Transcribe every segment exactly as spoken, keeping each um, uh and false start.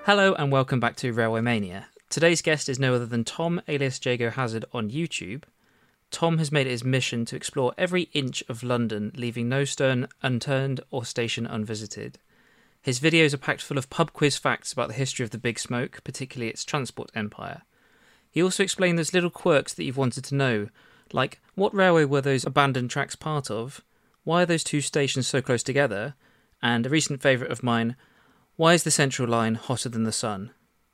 Hello and welcome back to Railway Mania. Today's guest is no other than Tom alias Jago Hazard on YouTube. Tom has made it his mission to explore every inch of London, leaving no stone unturned or station unvisited. His videos are packed full of pub quiz facts about the history of the Big Smoke, particularly its transport empire. He also explained those little quirks that you've wanted to know, like what railway were those abandoned tracks part of, why are those two stations so close together, and a recent favourite of mine, why is the Central Line hotter than the sun?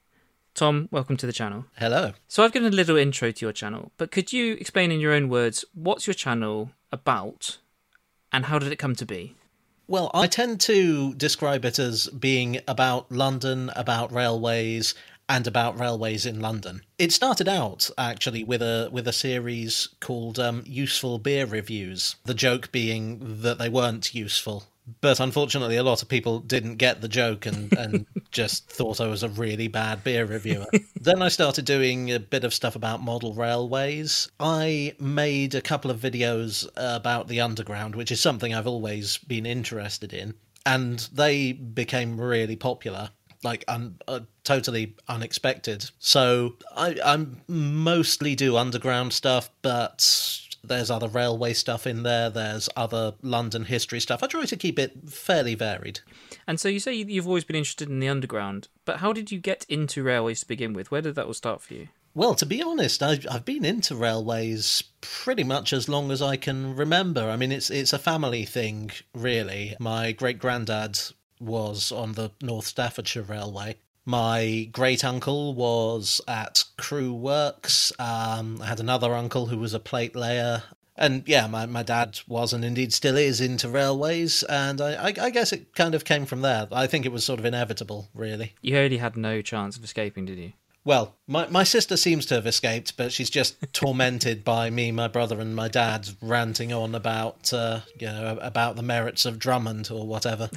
Tom, welcome to the channel. Hello. So I've given a little intro to your channel, but could you explain in your own words what's your channel about and how did it come to be? Well, I tend to describe it as being about London, about railways, and about railways in London. It started out, actually, with a with a series called um, Useful Beer Reviews, the joke being that they weren't useful. But unfortunately, a lot of people didn't get the joke and, and just thought I was a really bad beer reviewer. Then I started doing a bit of stuff about model railways. I made a couple of videos about the Underground, which is something I've always been interested in. And they became really popular, like un- uh, totally unexpected. So I I mostly do Underground stuff, but there's other railway stuff in there. There's other London history stuff. I try to keep it fairly varied. And so you say you've always been interested in the Underground, but how did you get into railways to begin with? Where did that all start for you? Well, to be honest, I've, I've been into railways pretty much as long as I can remember. I mean, it's it's a family thing, really. My great-granddad was on the North Staffordshire Railway. My great-uncle was at Crewe Works. Um, I had another uncle who was a plate layer. And yeah, my, my dad was and indeed still is into railways. And I, I, I guess it kind of came from there. I think it was sort of inevitable, really. You really had no chance of escaping, did you? Well, my, my sister seems to have escaped, but she's just tormented by me, my brother and my dad ranting on about, uh, you know, about the merits of Drummond or whatever.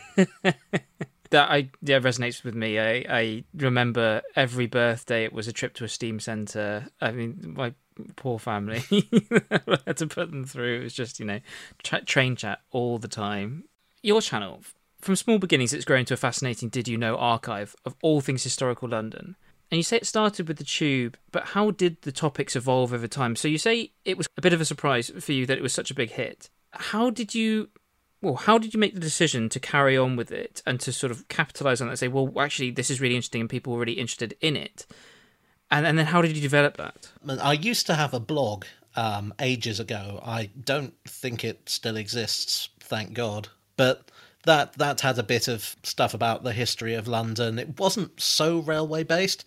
That I yeah resonates with me. I, I remember every birthday it was a trip to a steam centre. I mean, my poor family I had to put them through. It was just, you know, tra- train chat all the time. Your channel, from small beginnings, it's grown to a fascinating Did You Know archive of all things historical London. And you say it started with the Tube, but how did the topics evolve over time? So you say it was a bit of a surprise for you that it was such a big hit. How did you... Well, how did you make the decision to carry on with it and to sort of capitalise on that and say, well, actually, this is really interesting and people were really interested in it? And, and then how did you develop that? I used to have a blog um, ages ago. I don't think it still exists, thank God. But that, that had a bit of stuff about the history of London. It wasn't so railway-based.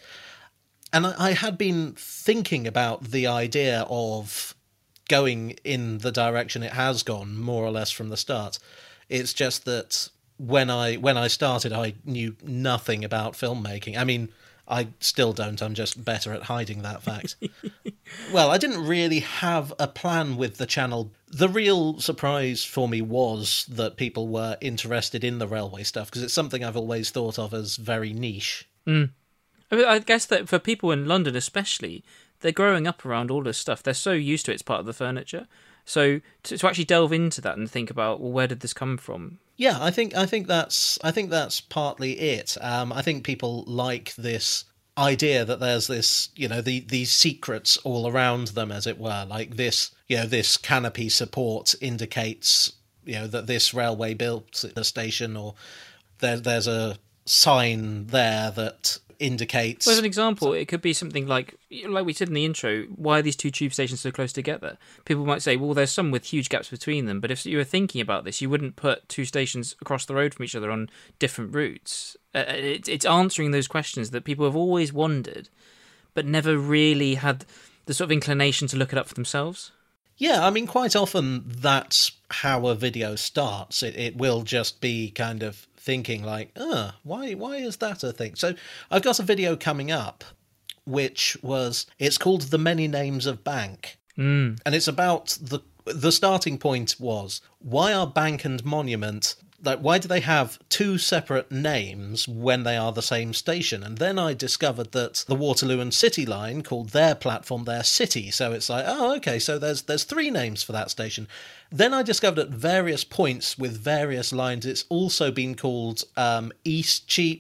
And I, I had been thinking about the idea of going in the direction it has gone, more or less from the start. It's just that when I when I started, I knew nothing about filmmaking. I mean, I still don't. I'm just better at hiding that fact. Well, I didn't really have a plan with the channel. The real surprise for me was that people were interested in the railway stuff, because it's something I've always thought of as very niche. Mm. I mean, I guess that for people in London especially, they're growing up around all this stuff. They're so used to it, it's part of the furniture. So to, to actually delve into that and think about, well, where did this come from? Yeah, I think I think that's I think that's partly it. Um, I think people like this idea that there's this, you know, the these secrets all around them, as it were. Like this, you know, this canopy support indicates, you know, that this railway built the station, or there there's a sign there that indicates... Well, as an example, it could be something like, like we said in the intro, why are these two tube stations so close together? People might say, well, there's some with huge gaps between them, but if you were thinking about this, you wouldn't put two stations across the road from each other on different routes. Uh, it, it's answering those questions that people have always wondered, but never really had the sort of inclination to look it up for themselves. Yeah, I mean, quite often that's how a video starts. It, it will just be kind of thinking like, uh, why why is that a thing? So I've got a video coming up, which was, it's called The Many Names of Bank. Mm. And it's about, the the starting point was, why are Bank and Monument, like, why do they have two separate names when they are the same station? And then I discovered that the Waterloo and City line called their platform their City. So it's like, oh, okay, so there's there's three names for that station. Then I discovered at various points with various lines, it's also been called um, Eastcheap,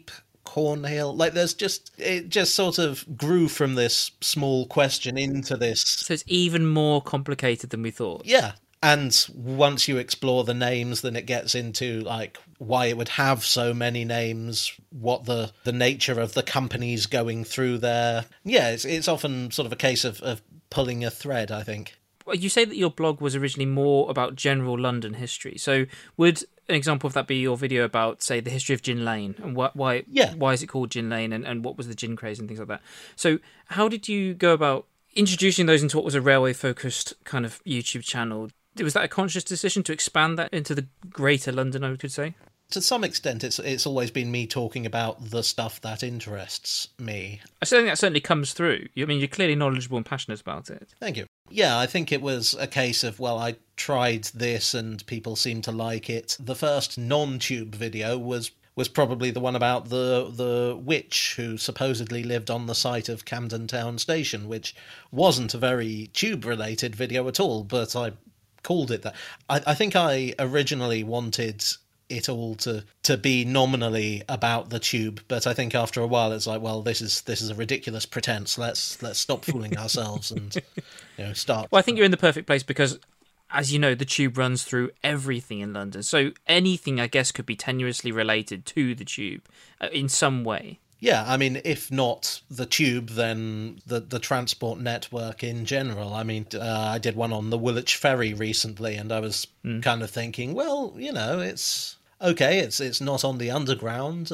Cornhill? Like, there's just, it just sort of grew from this small question into this. So it's even more complicated than we thought. Yeah. And once you explore the names, then it gets into, like, why it would have so many names, what the, the nature of the companies going through there. Yeah, it's, it's often sort of a case of, of pulling a thread, I think. You say that your blog was originally more about general London history. So would an example of that be your video about, say, the history of Gin Lane and why why, yeah. why is it called Gin Lane and, and what was the gin craze and things like that? So how did you go about introducing those into what was a railway-focused kind of YouTube channel? Was that a conscious decision to expand that into the greater London, I could say? To some extent, it's it's always been me talking about the stuff that interests me. I think that certainly comes through. I mean, you're clearly knowledgeable and passionate about it. Thank you. Yeah, I think it was a case of, well, I tried this and people seemed to like it. The first non-tube video was was probably the one about the the witch who supposedly lived on the site of Camden Town Station, which wasn't a very tube-related video at all, but I called it that. I, I think I originally wanted it all to to be nominally about the tube, but I think after a while it's like, well, this is this is a ridiculous pretense. Let's let's stop fooling ourselves and, you know, start. Well, I think you're in the perfect place because, as you know, the tube runs through everything in London, so anything I guess could be tenuously related to the tube uh, in some way. Yeah, I mean, if not the tube, then the the transport network in general. I mean, uh, I did one on the Woolwich Ferry recently, and I was mm. kind of thinking, well, you know, it's okay, it's it's not on the Underground,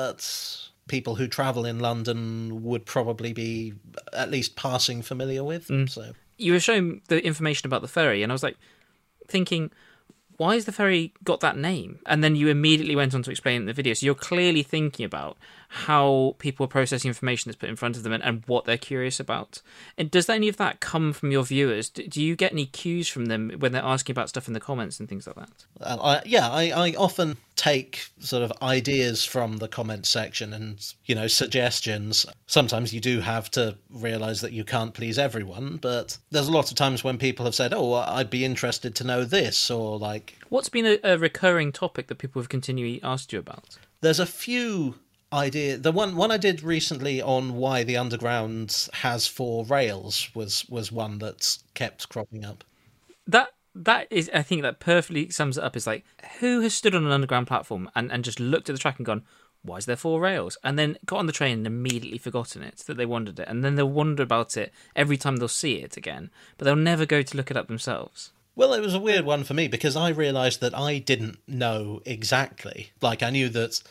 but people who travel in London would probably be at least passing familiar with. Mm. So you were showing the information about the ferry, and I was like thinking, why has the ferry got that name? And then you immediately went on to explain in the video. So you're clearly thinking about how people are processing information that's put in front of them and, and what they're curious about. And does any of that come from your viewers? Do, do you get any cues from them when they're asking about stuff in the comments and things like that? Uh, I, yeah, I, I often take sort of ideas from the comment section and, you know, suggestions. Sometimes you do have to realise that you can't please everyone, but there's a lot of times when people have said, oh, I'd be interested to know this, or like... What's been a, a recurring topic that people have continually asked you about? There's a few... idea. The one one I did recently on why the Underground has four rails was was one that kept cropping up. That that is, I think that perfectly sums it up. Is like, who has stood on an underground platform and, and just looked at the track and gone, why is there four rails? And then got on the train and immediately forgotten it, that they wondered it. And then they'll wonder about it every time they'll see it again, but they'll never go to look it up themselves. Well, it was a weird one for me because I realised that I didn't know exactly. Like, I knew that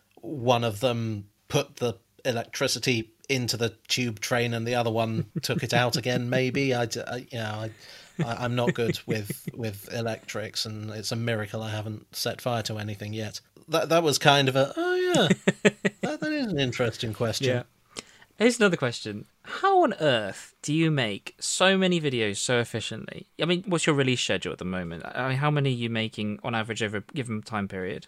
one of them put the electricity into the tube train and the other one took it out again, maybe. I, I, you know, I, I, I'm not good with, with electrics, and it's a miracle I haven't set fire to anything yet. That that was kind of a, oh yeah, that, that is an interesting question. Yeah. Here's another question. How on earth do you make so many videos so efficiently? I mean, what's your release schedule at the moment? I mean, how many are you making on average over a given time period?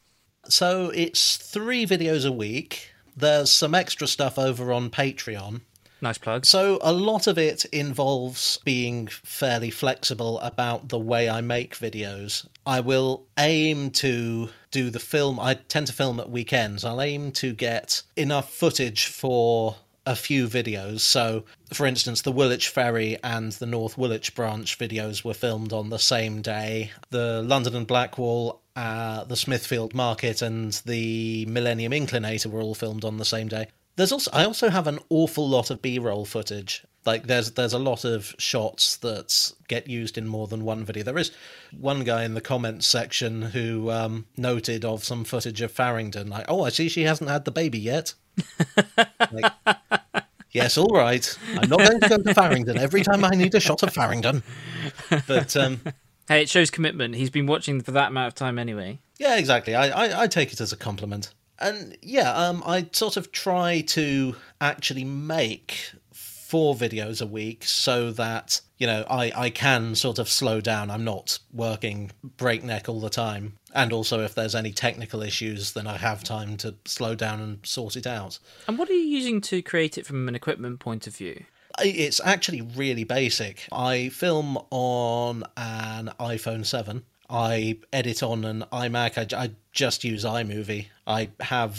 So it's three videos a week. There's some extra stuff over on Patreon. Nice plug. So a lot of it involves being fairly flexible about the way I make videos. I will aim to do the film. I tend to film at weekends. I'll aim to get enough footage for a few videos. So, for instance, the Woolwich Ferry and the North Woolwich branch videos were filmed on the same day. The London and Blackwall, uh, the Smithfield Market and the Millennium Inclinator were all filmed on the same day. There's also I also have an awful lot of B-roll footage. Like, there's there's a lot of shots that get used in more than one video. There is one guy in the comments section who um, noted of some footage of Farringdon. Like, oh, I see she hasn't had the baby yet. Like, yes, all right. I'm not going to go to Farringdon every time I need a shot of Farringdon. But um, hey, it shows commitment. He's been watching for that amount of time anyway. Yeah, exactly. I, I, I take it as a compliment. And yeah, um, I sort of try to actually make four videos a week so that, you know, I, I can sort of slow down. I'm not working breakneck all the time. And also, if there's any technical issues, then I have time to slow down and sort it out. And what are you using to create it from an equipment point of view? It's actually really basic. I film on an iPhone seven. I edit on an iMac. I, I just use iMovie. I have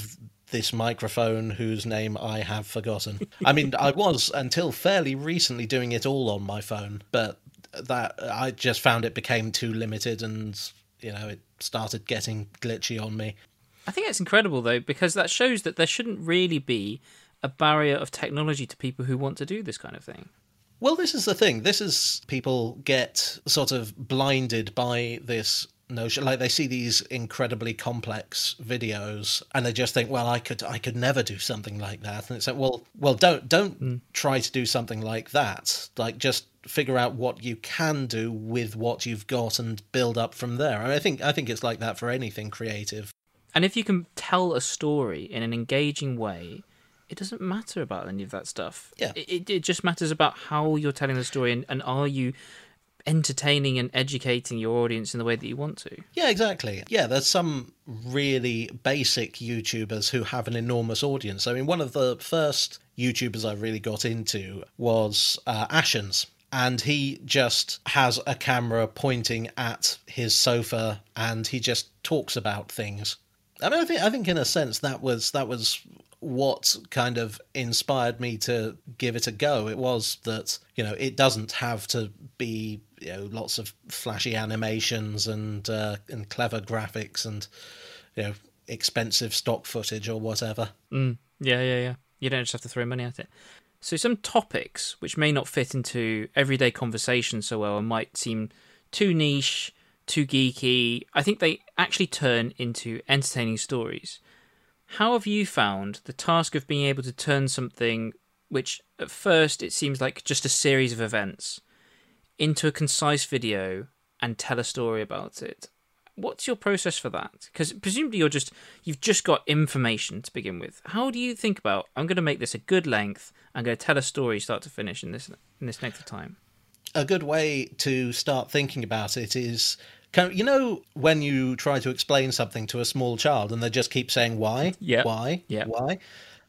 this microphone whose name I have forgotten. I mean, I was until fairly recently doing it all on my phone, but that I just found it became too limited, and you know, it started getting glitchy on me. I think it's incredible though, because that shows that there shouldn't really be a barrier of technology to people who want to do this kind of thing. Well, this is the thing. This is people get sort of blinded by this notion. Like, they see these incredibly complex videos and they just think, well, I could I could never do something like that. And it's like, well, well, don't don't mm. try to do something like that. Like, just figure out what you can do with what you've got and build up from there. I mean, I think I think it's like that for anything creative. And if you can tell a story in an engaging way, it doesn't matter about any of that stuff. Yeah. It, it just matters about how you're telling the story, and, and are you entertaining and educating your audience in the way that you want to. Yeah, exactly. Yeah, there's some really basic YouTubers who have an enormous audience. I mean, one of the first YouTubers I really got into was uh, Ashens. And he just has a camera pointing at his sofa and he just talks about things. I mean, I think I think in a sense that was that was what kind of inspired me to give it a go. It was that, you know, it doesn't have to be, you know, lots of flashy animations and uh, and clever graphics and, you know, expensive stock footage or whatever. Mm, yeah, yeah, yeah. You don't just have to throw money at it. So some topics which may not fit into everyday conversation so well and might seem too niche, too geeky, I think they actually turn into entertaining stories. How have you found the task of being able to turn something which at first it seems like just a series of events into a concise video and tell a story about it? What's your process for that? Because presumably you're just you've just got information to begin with. How do you think about, I'm going to make this a good length, I'm going to tell a story start to finish in this in this length of time? A good way to start thinking about it is, kind of, you know, when you try to explain something to a small child and they just keep saying why, yep. why, yep. why.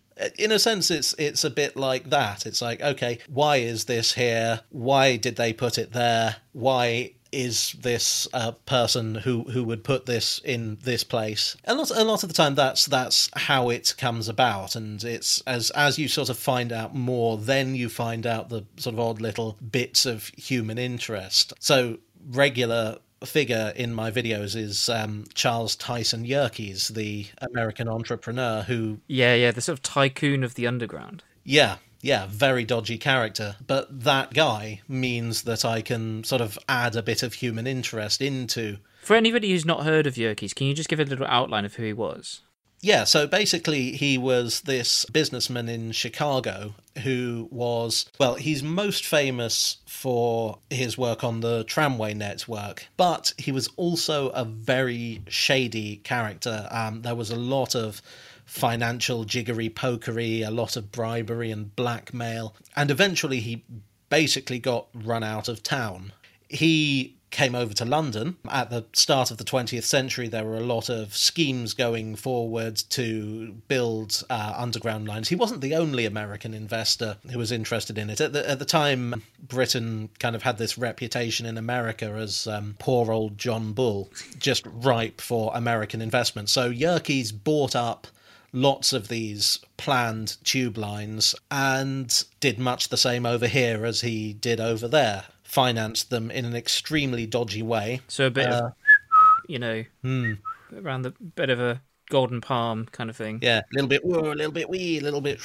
In a sense, it's it's a bit like that. It's like, okay, why is this here? Why did they put it there? Why is this uh, person who, who would put this in this place? A lot a lot of the time, that's that's how it comes about, and it's as as you sort of find out more, then you find out the sort of odd little bits of human interest. So regular figure in my videos is um, Charles Tyson Yerkes, the American entrepreneur who... Yeah, yeah, the sort of tycoon of the underground. Yeah, yeah, very dodgy character. But that guy means that I can sort of add a bit of human interest into... For anybody who's not heard of Yerkes, can you just give a little outline of who he was? Yeah, so basically he was this businessman in Chicago who was, well, he's most famous for his work on the tramway network, but he was also a very shady character. Um, there was a lot of financial jiggery-pokery, a lot of bribery and blackmail, and eventually he basically got run out of town. He came over to London. At the start of the twentieth century, there were a lot of schemes going forward to build uh, underground lines. He wasn't the only American investor who was interested in it. At the, at the time, Britain kind of had this reputation in America as um, poor old John Bull, just ripe for American investment. So Yerkes bought up lots of these planned tube lines and did much the same over here as he did over there. Financed them in an extremely dodgy way. So a bit uh, of, you know, hmm. around the bit of a golden palm kind of thing. Yeah, a little bit woo, a little bit wee, a little bit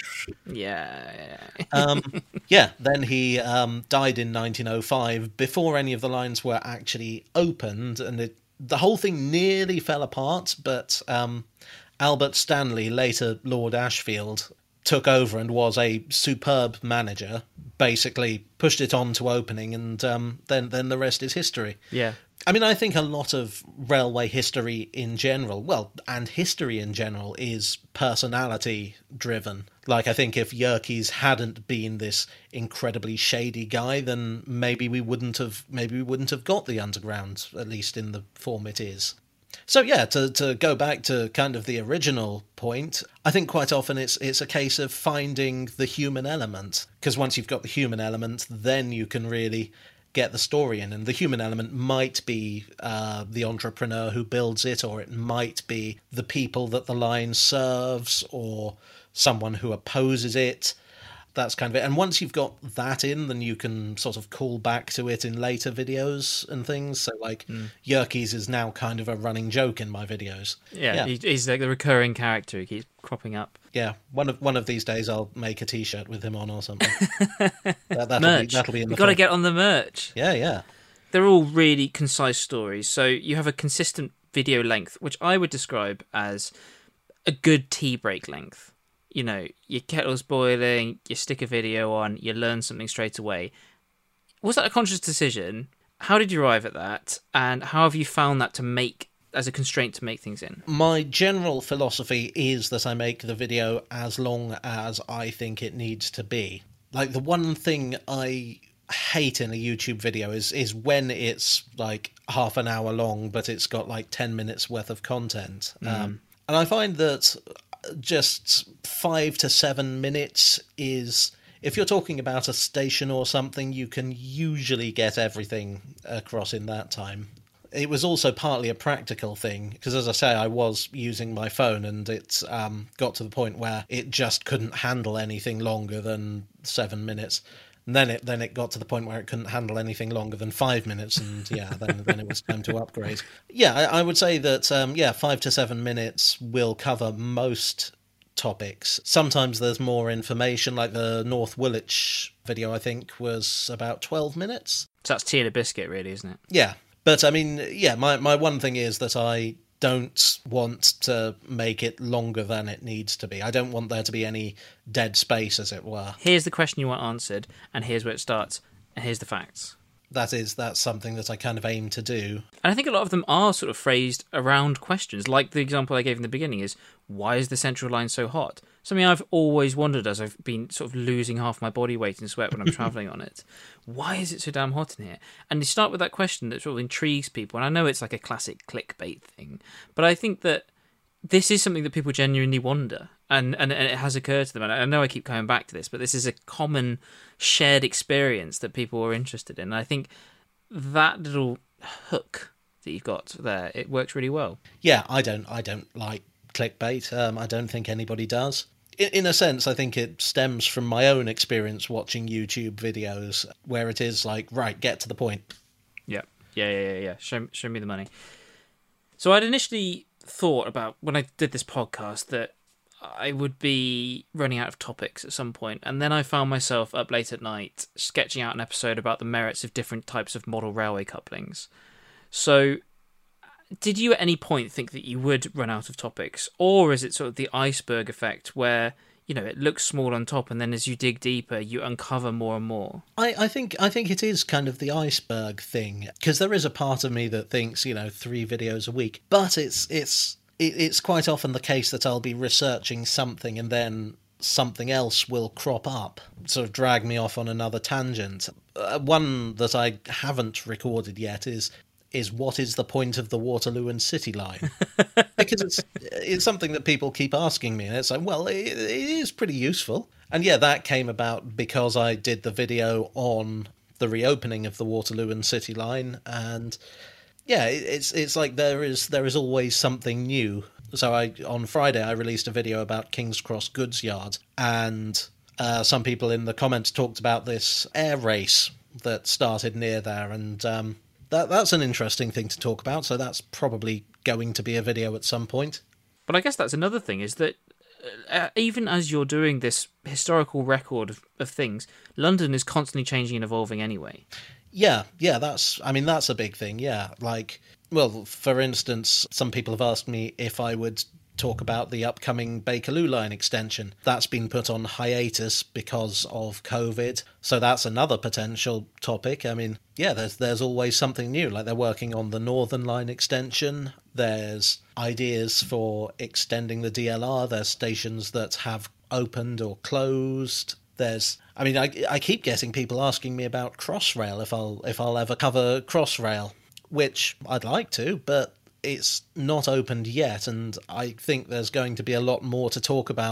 yeah. um, yeah, then he um, died in nineteen oh five before any of the lines were actually opened, and it, the whole thing nearly fell apart, but um, Albert Stanley, later Lord Ashfield, took over and was a superb manager, basically pushed it on to opening, and um, then, then the rest is history. Yeah. I mean, I think a lot of railway history in general, well, and history in general, is personality-driven. Like, I think if Yerkes hadn't been this incredibly shady guy, then maybe we wouldn't have, maybe we wouldn't have got the underground, at least in the form it is. So yeah, to to go back to kind of the original point, I think quite often it's it's a case of finding the human element, because once you've got the human element, then you can really get the story in. And the human element might be uh, the entrepreneur who builds it, or it might be the people that the line serves, or someone who opposes it. That's kind of it. And once you've got that in, then you can sort of call back to it in later videos and things. So, like, mm. Yerkes is now kind of a running joke in my videos. Yeah, yeah. He, he's like the recurring character. He keeps cropping up. Yeah, one of one of these days I'll make a T-shirt with him on or something. that, that'll merch. Be, that'll be in the You've got to get on the merch. Yeah, yeah. They're all really concise stories. So you have a consistent video length, which I would describe as a good tea break length. You know, your kettle's boiling, you stick a video on, you learn something straight away. Was that a conscious decision? How did you arrive at that? And how have you found that to make, as a constraint to make things in? My general philosophy is that I make the video as long as I think it needs to be. Like, the one thing I hate in a YouTube video is, is when it's, like, half an hour long, but it's got, like, ten minutes worth of content. Mm. Um, and I find that just five to seven minutes is, if you're talking about a station or something, you can usually get everything across in that time. It was also partly a practical thing, because as I say, I was using my phone, and it um, got to the point where it just couldn't handle anything longer than seven minutes. And then it then it got to the point where it couldn't handle anything longer than five minutes, and yeah, then then it was time to upgrade. Yeah, I, I would say that um, yeah, five to seven minutes will cover most topics. Sometimes there's more information, like the North Woolwich video, I think, was about twelve minutes. So that's tea and a biscuit, really, isn't it? Yeah, but I mean, yeah, my my one thing is that I don't want to make it longer than it needs to be. I don't want there to be any dead space, as it were. Here's the question you want answered, and here's where it starts, and here's the facts. That is, that's something that I kind of aim to do. And I think a lot of them are sort of phrased around questions. Like the example I gave in the beginning is, why is the Central Line so hot? Something I've always wondered as I've been sort of losing half my body weight in sweat when I'm travelling on it. Why is it so damn hot in here? And you start with that question that sort of intrigues people. And I know it's like a classic clickbait thing, but I think that this is something that people genuinely wonder. And, and, and it has occurred to them. And I know I keep coming back to this, but this is a common shared experience that people are interested in. And I think that little hook that you've got there, it works really well. Yeah, I don't I don't like clickbait. Um, I don't think anybody does. In, in a sense, I think it stems from my own experience watching YouTube videos, where it is like, right, get to the point. Yeah, yeah, yeah, yeah. yeah. Show, show me the money. So I'd initially thought about, when I did this podcast, that I would be running out of topics at some point, and then I found myself up late at night sketching out an episode about the merits of different types of model railway couplings. So did you at any point think that you would run out of topics, or is it sort of the iceberg effect where, you know, it looks small on top and then as you dig deeper you uncover more and more? I, I think I think it is kind of the iceberg thing, because there is a part of me that thinks, you know, three videos a week, but it's it's it's quite often the case that I'll be researching something and then something else will crop up, sort of drag me off on another tangent. Uh, one that I haven't recorded yet is is what is the point of the Waterloo and City line? Because it's it's something that people keep asking me, and it's like, well, it, it is pretty useful. And yeah, that came about because I did the video on the reopening of the Waterloo and City line, and yeah, it's it's like there is there is always something new. So I on Friday I released a video about King's Cross Goods Yard, and uh, some people in the comments talked about this air race that started near there, and um, that that's an interesting thing to talk about. So that's probably going to be a video at some point. But I guess that's another thing, is that uh, even as you're doing this historical record of, of things, London is constantly changing and evolving anyway. Yeah, yeah, that's, I mean, that's a big thing, yeah. Like, well, for instance, some people have asked me if I would talk about the upcoming Bakerloo line extension. That's been put on hiatus because of COVID, so that's another potential topic. I mean, yeah, there's there's always something new. Like, they're working on the Northern Line extension. There's ideas for extending the D L R. There's stations that have opened or closed. There's, I mean, I, I keep getting people asking me about Crossrail, if I'll if I'll ever cover Crossrail, which I'd like to, but it's not opened yet, and I think there's going to be a lot more to talk about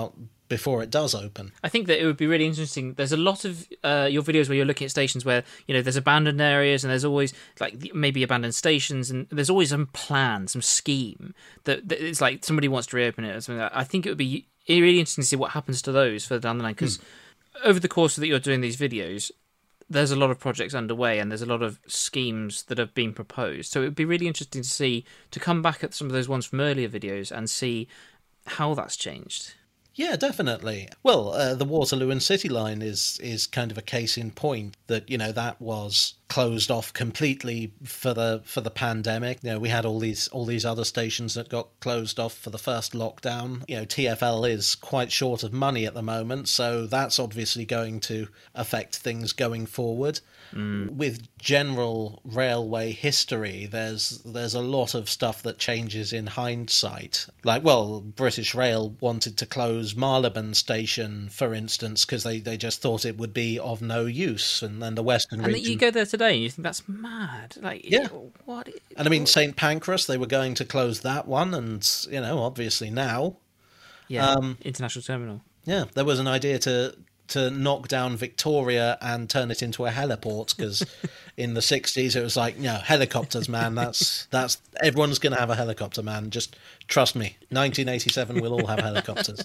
before it does open. I think that it would be really interesting. There's a lot of uh, your videos where you're looking at stations where, you know, there's abandoned areas and there's always like maybe abandoned stations and there's always some plan, some scheme that, that it's like somebody wants to reopen it or something like that. I think it would be really interesting to see what happens to those further down the line, because hmm. over the course that you're doing these videos, there's a lot of projects underway and there's a lot of schemes that have been proposed. So it would be really interesting to see, to come back at some of those ones from earlier videos and see how that's changed. Yeah, definitely. Well, uh, the Waterloo and City line is is kind of a case in point that, you know, that was closed off completely for the for the pandemic. You know, we had all these all these other stations that got closed off for the first lockdown. You know, T F L is quite short of money at the moment, so that's obviously going to affect things going forward. Mm. With general railway history, there's there's a lot of stuff that changes in hindsight. Like, well, British Rail wanted to close Marylebone Station, for instance, because they, they just thought it would be of no use, and then the Western and region... you go there today and you think that's mad. Like, yeah. What? And I mean, Saint Pancras, they were going to close that one, and, you know, obviously now... Yeah, um, International Terminal. Yeah, there was an idea to... to knock down Victoria and turn it into a heliport, because in the sixties it was like, no, helicopters, man, that's that's everyone's going to have a helicopter, man, just trust me, nineteen eighty-seven we'll all have helicopters.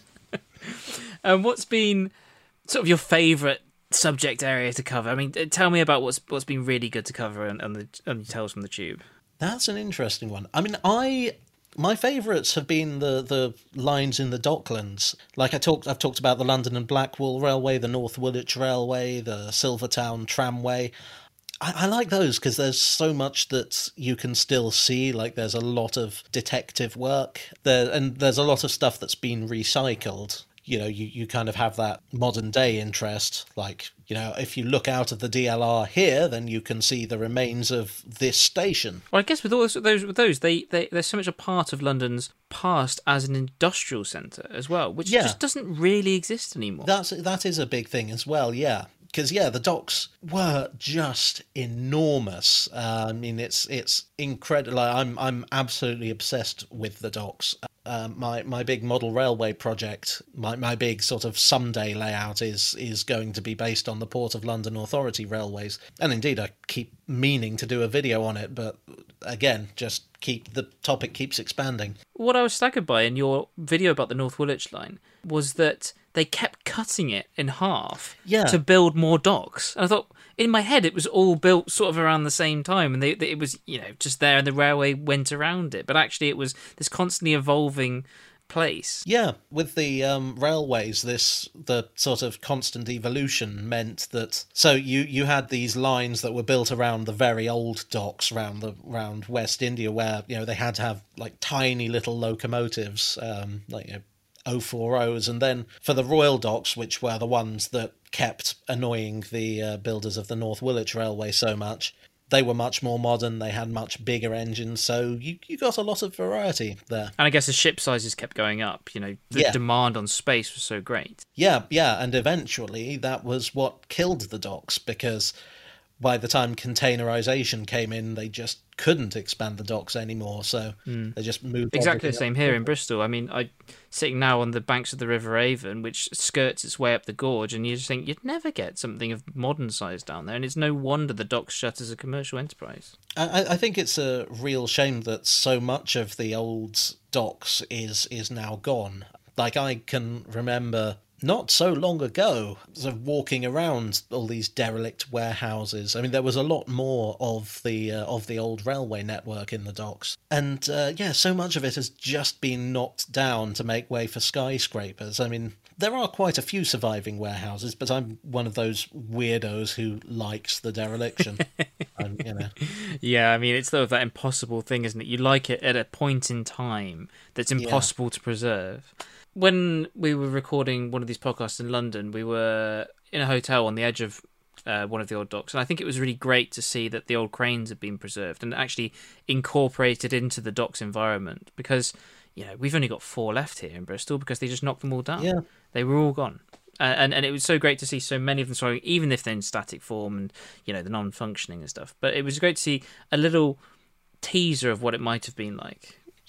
And um, what's been sort of your favourite subject area to cover? I mean, tell me about what's what's been really good to cover on, on the on Tales from the Tube. That's an interesting one. I mean, I... My favourites have been the, the lines in the Docklands. Like I talked, I've talked about the London and Blackwall Railway, the North Woolwich Railway, the Silvertown Tramway. I, I like those because there's so much that you can still see. Like there's a lot of detective work there, and there's a lot of stuff that's been recycled. You know, you, you kind of have that modern day interest. Like, you know, if you look out of the D L R here, then you can see the remains of this station. Well, I guess with all those, those with those, they, they they're so much a part of London's past as an industrial centre as well, which yeah. just doesn't really exist anymore. That's that is a big thing as well, yeah. Because, yeah, the docks were just enormous. Uh, I mean, it's it's incredible. I'm I'm absolutely obsessed with the docks. Uh, my my big model railway project, my, my big sort of someday layout is is going to be based on the Port of London Authority railways. And indeed, I keep meaning to do a video on it, but again, just keep the topic keeps expanding. What I was staggered by in your video about the North Woolwich line was that they kept cutting it in half yeah. to build more docks. And I thought, in my head, it was all built sort of around the same time, and they, they, it was, you know, just there, and the railway went around it. But actually, it was this constantly evolving place. Yeah, with the um, railways, this the sort of constant evolution meant that. So you you had these lines that were built around the very old docks around the around West India, where you know they had to have like tiny little locomotives, um, like you know, oh four ohs, and then for the Royal Docks, which were the ones that kept annoying the uh, builders of the North Woolwich Railway so much, they were much more modern, they had much bigger engines, so you, you got a lot of variety there. And I guess the ship sizes kept going up, you know, the yeah. demand on space was so great. Yeah, yeah, and eventually that was what killed the docks, because by the time containerization came in, they just couldn't expand the docks anymore, so mm. they just moved. Exactly the same here in Bristol. I mean, I sitting now on the banks of the River Avon, which skirts its way up the gorge, and you just think you'd never get something of modern size down there, and it's no wonder the docks shut as a commercial enterprise. I, I think it's a real shame that so much of the old docks is is now gone. Like, I can remember not so long ago, sort of walking around all these derelict warehouses. I mean, there was a lot more of the uh, of the old railway network in the docks. And, uh, yeah, so much of it has just been knocked down to make way for skyscrapers. I mean, there are quite a few surviving warehouses, but I'm one of those weirdos who likes the dereliction. um, you know. Yeah, I mean, it's sort of that impossible thing, isn't it? You like it at a point in time that's impossible yeah. to preserve. When we were recording one of these podcasts in London, we were in a hotel on the edge of uh, one of the old docks, and I think it was really great to see that the old cranes had been preserved and actually incorporated into the docks environment, because, you know, we've only got four left here in Bristol because they just knocked them all down. Yeah. They were all gone. Uh, and, and it was so great to see so many of them, sorry, even if they're in static form and, you know, the non-functioning and stuff. But it was great to see a little teaser of what it might have been like.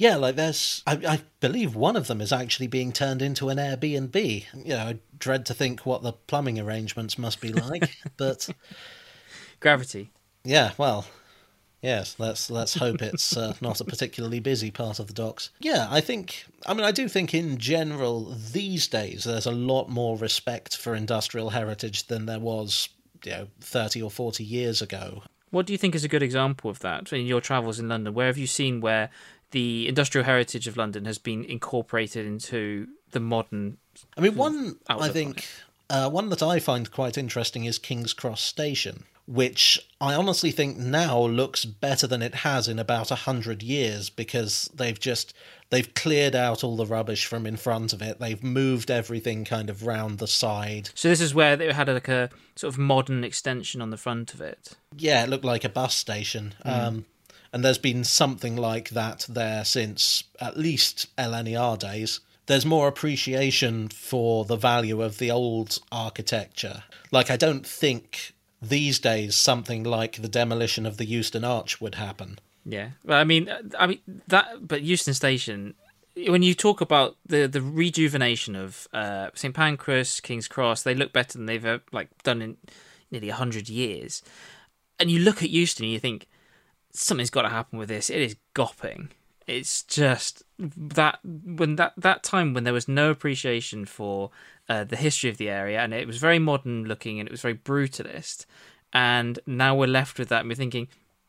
Yeah, like there's, I, I believe one of them is actually being turned into an Airbnb. You know, I dread to think what the plumbing arrangements must be like, but Gravity. yeah, well, yes, let's let's hope it's uh, not a particularly busy part of the docks. Yeah, I think, I mean, I do think in general these days there's a lot more respect for industrial heritage than there was, you know, thirty or forty years ago. What do you think is a good example of that in your travels in London? Where have you seen where the industrial heritage of London has been incorporated into the modern? I mean, one I outlook on think uh, one that I find quite interesting is King's Cross Station, which I honestly think now looks better than it has in about a hundred years, because they've just they've cleared out all the rubbish from in front of it. They've moved everything kind of round the side. So this is where they had like a sort of modern extension on the front of it. Yeah, it looked like a bus station. Mm. Um, and there's been something like that there since at least L N E R days. There's more appreciation for the value of the old architecture. Like, I don't think these days something like the demolition of the Euston Arch would happen. Yeah, well, I mean, I mean that. But Euston Station, when you talk about the the rejuvenation of uh, Saint Pancras, King's Cross, they look better than they've uh, like done in nearly a hundred years. And you look at Euston and you think something's got to happen with this. It is gopping. It's just that when that, that time when there was no appreciation for uh, the history of the area, and it was very modern looking and it was very brutalist, and now we're left with that and we're thinking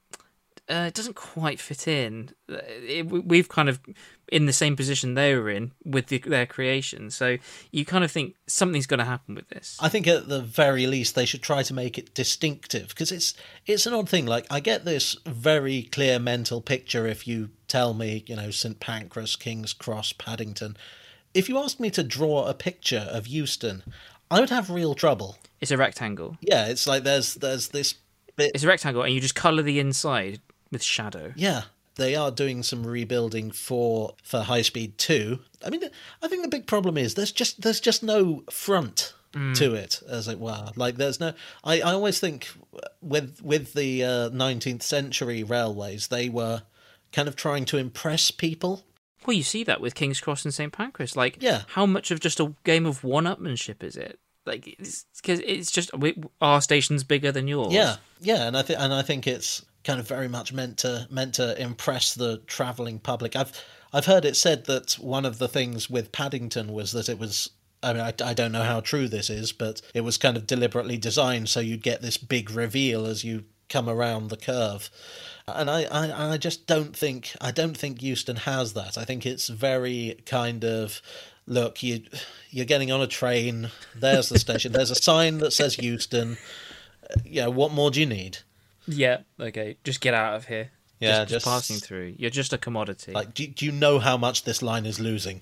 uh, it doesn't quite fit in. It, we've kind of in the same position they were in with the, their creation, so you kind of think something's going to happen with this. I think at the very least they should try to make it distinctive, because it's it's an odd thing. Like, I get this very clear mental picture if you tell me, you know, Saint Pancras, King's Cross, Paddington. If you asked me to draw a picture of Euston, I would have real trouble. It's a rectangle. Yeah, it's like there's there's this bit. It's a rectangle, and you just colour the inside with shadow. Yeah, they are doing some rebuilding for for High Speed two. I mean, I think the big problem is there's just there's just no front mm. to it, as it were. Like, there's no. I, I always think with with the uh, nineteenth century railways, they were kind of trying to impress people. Well, you see that with King's Cross and Saint Pancras. Like, yeah. How much of just a game of one-upmanship is it? Like, it's, cause it's just we, our station's bigger than yours. Yeah, yeah, and I think and I think it's kind of very much meant to meant to impress the travelling public. I've I've heard it said that one of the things with Paddington was that it was. I mean, I, I don't know how true this is, but it was kind of deliberately designed so you'd get this big reveal as you come around the curve. And I, I, I just don't think I don't think Euston has that. I think it's very kind of, look, you you're getting on a train. There's the station. There's a sign that says Euston. Yeah, what more do you need? Yeah, okay, just get out of here. Yeah, just, just, just passing through. You're just a commodity. Like, do, do you know how much this line is losing?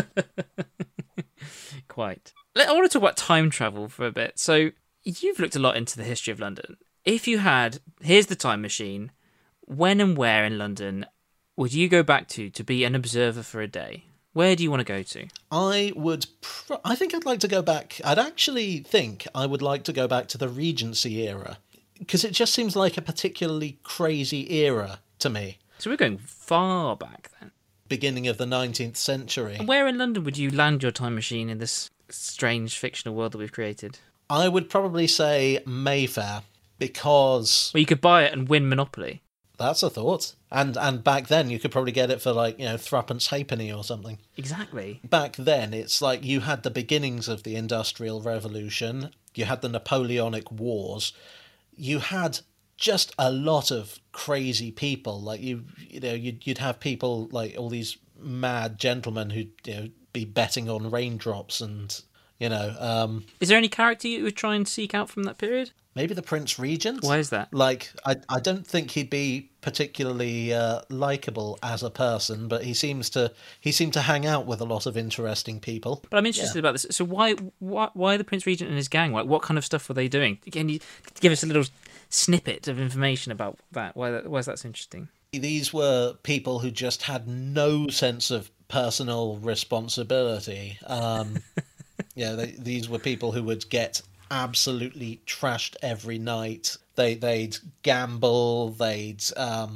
Quite. I want to talk about time travel for a bit. So you've looked a lot into the history of London. If you had, here's the time machine. When and where in London would you go back to to be an observer for a day? Where do you want to go to? I would. Pr- I think I'd like to go back. I'd actually think I would like to go back to the Regency era, because it just seems like a particularly crazy era to me. So we're going far back then. Beginning of the nineteenth century. And where in London would you land your time machine in this strange fictional world that we've created? I would probably say Mayfair, because... Well, you could buy it and win Monopoly. That's a thought. And and back then you could probably get it for, like, you know, threepence halfpenny or something. Exactly. Back then it's like you had the beginnings of the Industrial Revolution, you had the Napoleonic Wars, you had just a lot of crazy people. Like, you you know, you'd, you'd have people like all these mad gentlemen who'd, you know, be betting on raindrops and, you know... Um, Is there any character you would try and seek out from that period? Maybe the Prince Regent. Why is that? Like, I I don't think he'd be particularly uh, likable as a person, but he seems to he seemed to hang out with a lot of interesting people. But I'm interested yeah. about this. So why why why the Prince Regent and his gang? Like, what kind of stuff were they doing? Can you give us a little snippet of information about that? Why that, why is that so interesting? These were people who just had no sense of personal responsibility. Um, yeah, they, these were people who would get absolutely trashed every night. They they'd gamble. They'd um,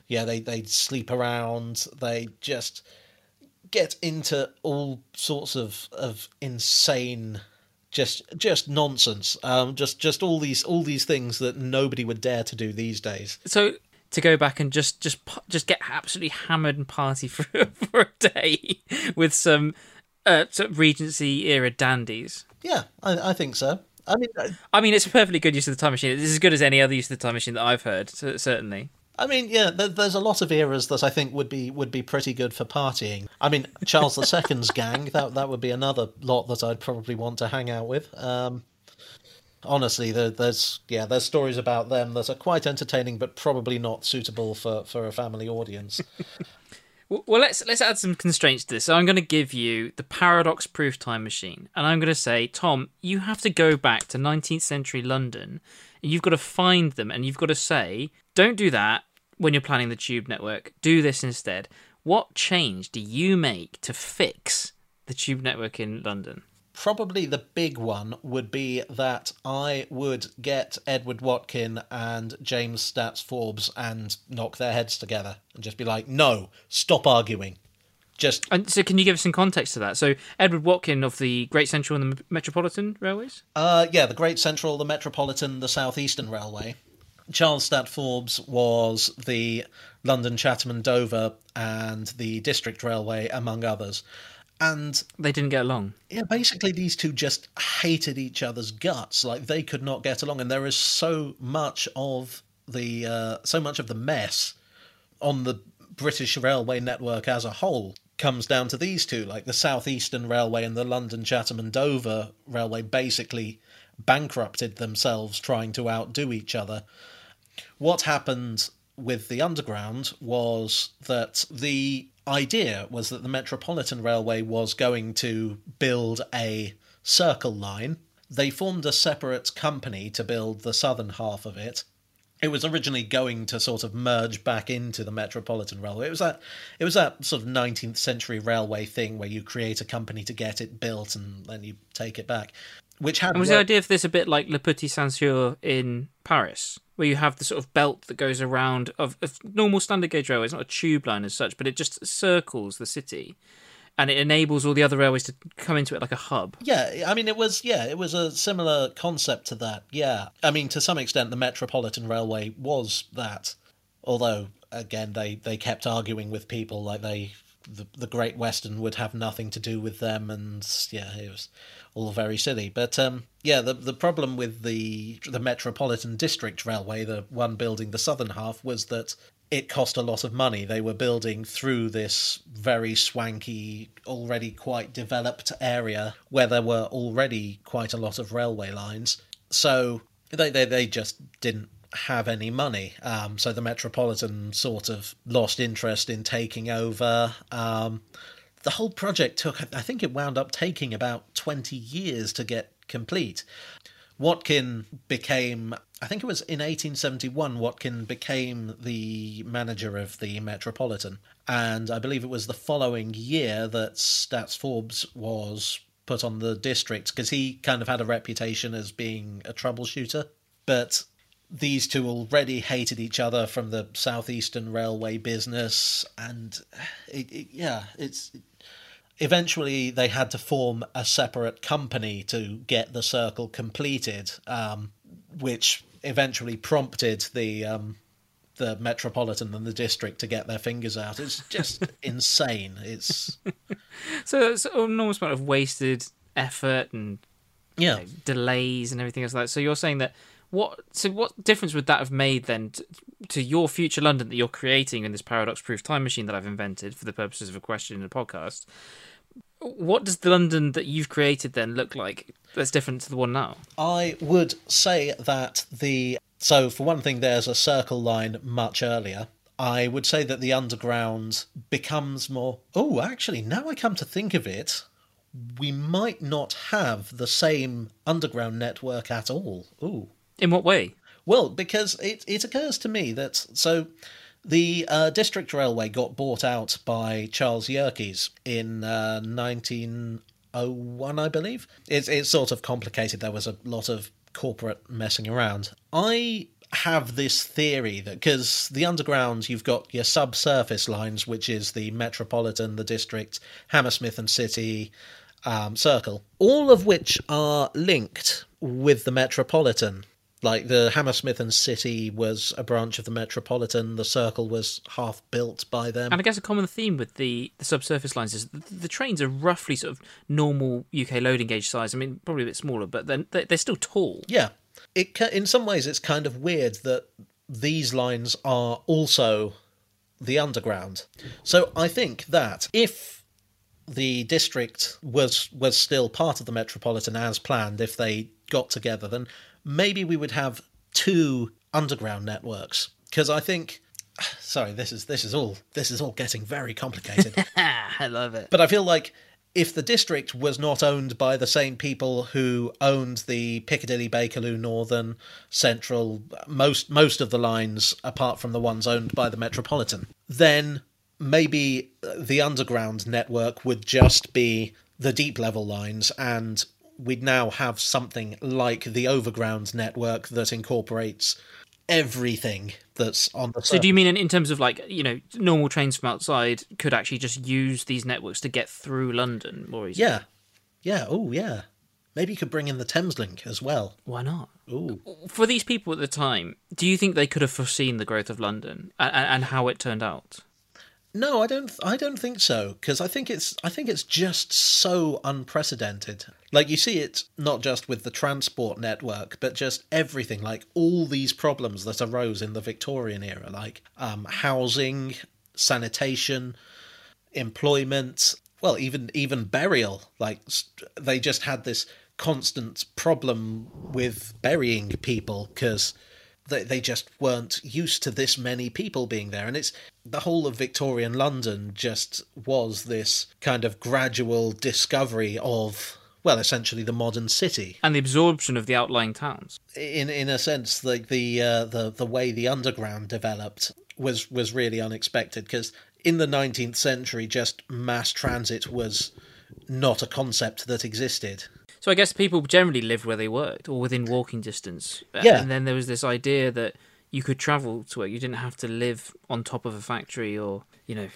Yeah, they they sleep around. They just get into all sorts of of insane, just just nonsense. Um, just just all these all these things that nobody would dare to do these days. So to go back and just just just get absolutely hammered and party for for a day with some uh, sort of Regency era dandies. Yeah, I, I think so. I mean, I, I mean, it's a perfectly good use of the time machine. It's as good as any other use of the time machine that I've heard, certainly. I mean, yeah, there, there's a lot of eras that I think would be would be pretty good for partying. I mean, Charles the Second's gang, that that would be another lot that I'd probably want to hang out with. Um, honestly, there, there's yeah, there's stories about them that are quite entertaining, but probably not suitable for, for a family audience. Well, let's let's add some constraints to this. So I'm going to give you the paradox-proof time machine, and I'm going to say, Tom, you have to go back to nineteenth century London, and you've got to find them, and you've got to say, don't do that when you're planning the Tube network. Do this instead. What change do you make to fix the Tube network in London? Probably the big one would be that I would get Edward Watkin and James Stats Forbes and knock their heads together and just be like, no, stop arguing. Just. And so can you give us some context to that? So Edward Watkin of the Great Central and the Metropolitan Railways? Uh, yeah, the Great Central, the Metropolitan, the South Eastern Railway. Charles Stat Forbes was the London, Chatham and Dover and the District Railway, among others. And they didn't get along. Yeah, basically these two just hated each other's guts. Like, they could not get along, and there is so much of the uh, so much of the mess on the British railway network as a whole comes down to these two. Like, the South Eastern Railway and the London, Chatham and Dover Railway basically bankrupted themselves trying to outdo each other. What happened with the Underground was that the idea was that the Metropolitan Railway was going to build a circle line. They formed a separate company to build the southern half of it. It was originally going to sort of merge back into the Metropolitan Railway. It was that it was that sort of nineteenth century railway thing where you create a company to get it built and then you take it back. Which had and was worked. The idea of this a bit like Le Petit Saint-Cyr in Paris, where you have the sort of belt that goes around of, of normal standard gauge railway. It's not a tube line as such, but it just circles the city, and it enables all the other railways to come into it like a hub. Yeah, I mean, it was yeah, it was a similar concept to that. Yeah, I mean, to some extent, the Metropolitan Railway was that, although again, they, they kept arguing with people like they the the Great Western would have nothing to do with them, and yeah, it was all very silly. But um, yeah, the the problem with the the Metropolitan District Railway, the one building the southern half, was that it cost a lot of money. They were building through this very swanky, already quite developed area where there were already quite a lot of railway lines. So they they, they just didn't have any money. Um, so the Metropolitan sort of lost interest in taking over. Um, the whole project took, I think it wound up taking about twenty years to get complete. Watkin became, I think it was in eighteen seventy-one, Watkin became the manager of the Metropolitan. And I believe it was the following year that Stats Forbes was put on the district, because he kind of had a reputation as being a troubleshooter. But these two already hated each other from the Southeastern Railway business, and it, it, yeah, it's eventually they had to form a separate company to get the circle completed, um, which eventually prompted the um, the Metropolitan and the District to get their fingers out. It's just insane. It's so it's an enormous amount of wasted effort and yeah you know, delays and everything else like that. So you're saying that. What so? What difference would that have made then to, to your future London that you're creating in this paradox-proof time machine that I've invented for the purposes of a question in a podcast? What does the London that you've created then look like that's different to the one now? I would say that the so for one thing, there's a circle line much earlier. I would say that the Underground becomes more. Oh, actually, now I come to think of it, we might not have the same Underground network at all. Ooh. In what way? Well, because it, it occurs to me that, so the uh, District Railway got bought out by Charles Yerkes in uh, nineteen oh one, I believe. It's, it's sort of complicated. There was a lot of corporate messing around. I have this theory that, because the underground, you've got your subsurface lines, which is the Metropolitan, the District, Hammersmith and City, um, Circle, all of which are linked with the Metropolitan. Like, the Hammersmith and City was a branch of the Metropolitan, the Circle was half built by them. And I guess a common theme with the, the subsurface lines is the, the trains are roughly sort of normal U K loading gauge size. I mean, probably a bit smaller, but then they're, they're still tall. Yeah. It, in some ways, it's kind of weird that these lines are also the underground. So I think that if the District was was still part of the Metropolitan as planned, if they got together, then maybe we would have two underground networks. Because I think, sorry, this is this is all this is all getting very complicated. I love it. But I feel like if the District was not owned by the same people who owned the Piccadilly, Bakerloo, Northern, Central, most most of the lines apart from the ones owned by the Metropolitan, then maybe the underground network would just be the deep level lines, and we'd now have something like the overground network that incorporates everything that's on the surface. So do you mean in, in terms of, like, you know, normal trains from outside could actually just use these networks to get through London more easily? Yeah. Yeah, oh yeah. Maybe you could bring in the Thameslink as well. Why not? Ooh. For these people at the time, do you think they could have foreseen the growth of London and, and how it turned out? No, I don't. I don't think so, because I think it's. I think it's just so unprecedented. Like, you see it not just with the transport network, but just everything. Like, all these problems that arose in the Victorian era, like um, housing, sanitation, employment. Well, even even burial. Like, they just had this constant problem with burying people because They they just weren't used to this many people being there. And it's the whole of Victorian London just was this kind of gradual discovery of, well, essentially the modern city. And the absorption of the outlying towns. In in a sense, like the uh, the the way the underground developed was was really unexpected, because in the nineteenth century, just mass transit was not a concept that existed. So I guess people generally lived where they worked or within walking distance. Yeah. And then there was this idea that you could travel to work. You didn't have to live on top of a factory or, you know,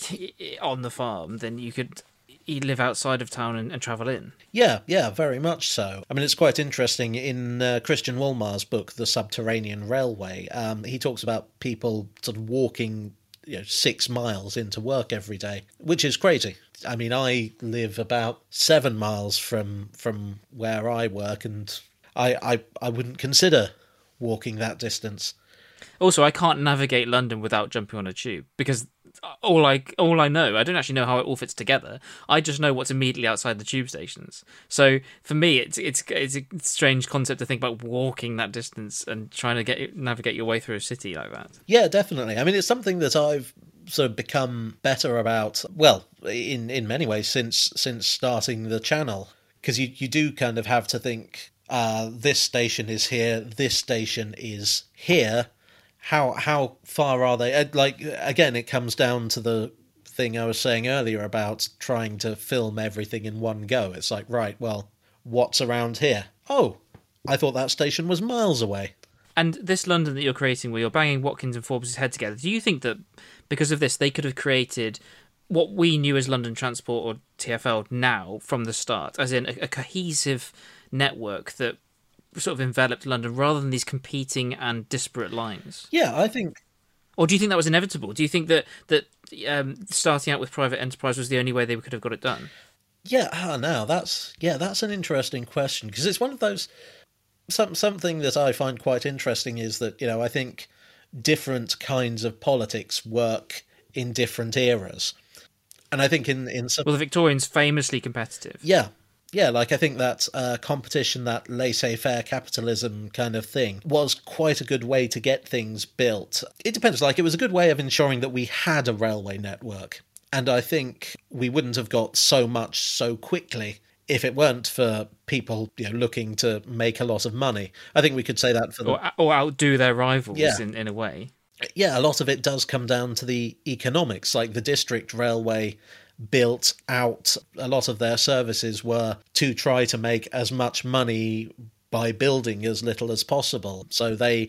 on the farm. Then you could live outside of town and, and travel in. Yeah, yeah, very much so. I mean, it's quite interesting. In uh, Christian Wolmar's book, The Subterranean Railway, um, he talks about people sort of walking, you know, six miles into work every day, which is crazy. I mean, I live about seven miles from from where I work, and I, I, I wouldn't consider walking that distance. Also, I can't navigate London without jumping on a tube, because all I all I know, I don't actually know how it all fits together. I just know what's immediately outside the tube stations. So for me, it's it's it's a strange concept to think about walking that distance and trying to get navigate your way through a city like that. Yeah, definitely. I mean, it's something that I've sort of become better about, well, in in many ways since since starting the channel, because you you do kind of have to think, uh, this station is here, this station is here. How how far are they? Like, again, it comes down to the thing I was saying earlier about trying to film everything in one go. It's like, right, well, what's around here? Oh, I thought that station was miles away. And this London that you're creating, where you're banging Watkins and Forbes' head together, do you think that because of this, they could have created what we knew as London Transport or T F L now from the start, as in a, a cohesive network that sort of enveloped London rather than these competing and disparate lines? Yeah, I think... Or do you think that was inevitable? Do you think that, that um, starting out with private enterprise was the only way they could have got it done? Yeah, oh, no, that's, yeah, that's an interesting question, because it's one of those... Some, something that I find quite interesting is that, you know, I think different kinds of politics work in different eras. And I think in... in some... Well, the Victorians famously competitive. Yeah. Yeah, like I think that uh, competition, that laissez-faire capitalism kind of thing, was quite a good way to get things built. It depends, like it was a good way of ensuring that we had a railway network. And I think we wouldn't have got so much so quickly if it weren't for people, you know, looking to make a lot of money. I think we could say that for them. Or, or outdo their rivals Yeah. in, in a way. Yeah, a lot of it does come down to the economics. Like the District Railway built out, a lot of their services were to try to make as much money by building as little as possible. So they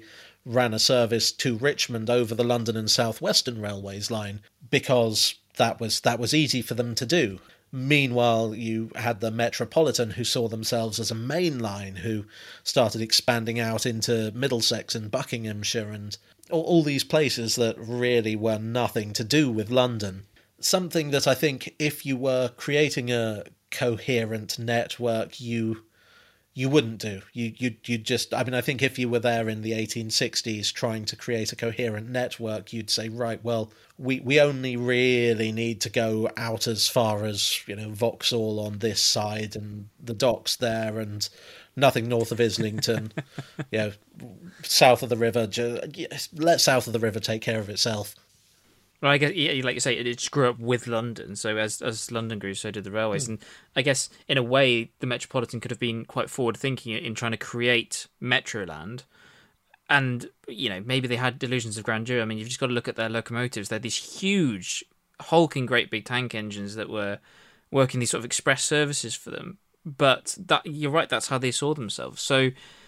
ran a service to Richmond over the London and South Western Railways line because that was that was easy for them to do. Meanwhile, you had the Metropolitan, who saw themselves as a main line, who started expanding out into Middlesex and Buckinghamshire and all, all these places that really were nothing to do with London. Something that I think if you were creating a coherent network, you you wouldn't do. You you you just. I mean, I think if you were there in the eighteen sixties trying to create a coherent network, you'd say, right, well, we we only really need to go out as far as, you know, Vauxhall on this side and the docks there, and nothing north of Islington. You know, south of the river. Let south of the river take care of itself. Well, I guess, like you say, it just grew up with London. So as as London grew, so did the railways. Mm. And I guess, in a way, the Metropolitan could have been quite forward-thinking in trying to create Metroland. And, you know, maybe they had delusions of grandeur. I mean, you've just got to look at their locomotives. They're these huge, hulking, great big tank engines that were working these sort of express services for them. But that you're right, that's how they saw themselves. So...